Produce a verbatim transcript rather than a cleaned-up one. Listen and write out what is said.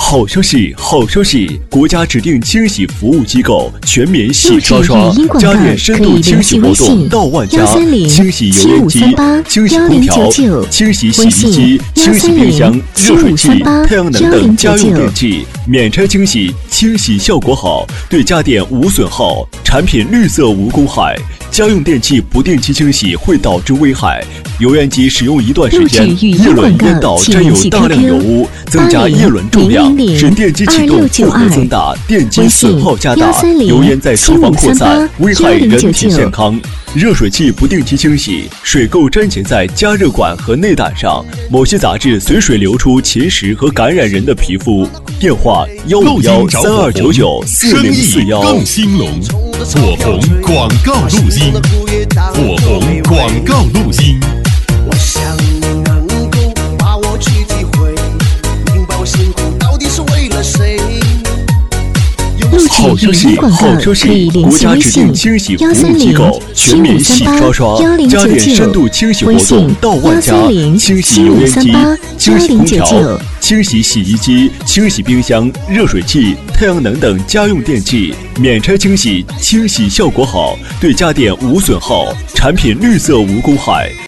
好消息，好消息！国家指定清洗服务机构全面洗刷刷，家电深度清洗活动到万家，清洗油烟机、清洗空调、清洗洗衣机、清洗冰箱、热水器、太阳能等家用电器，免拆清洗，清洗效果好，对家电无损耗，产品绿色无公害。家用电器不定期清洗会导致危害，油烟机使用一段时间，叶轮烟道沾有大量油污，增加叶轮重量，使电机启动负荷增大，电机损耗加大，油烟在厨房扩散，危害人体健康。热水器不定期清洗，水垢粘结在加热管和内胆上，某些杂质随水流出，侵蚀和感染人的皮肤。电话幺五幺三二九九四零四幺。 更兴隆，火红广告录音，火红广告录音。 我想你能够把我去体会，明白我辛苦到底是为了谁。 好消息，好消息！国家指定清洗服务机构全面洗刷刷，家电深度清洗活动到万家，清洗油烟机、清洗空调、清洗洗衣机、清洗冰箱、热水器、太阳能等家用电器，免拆清洗，清洗效果好，对家电无损耗，产品绿色无公害。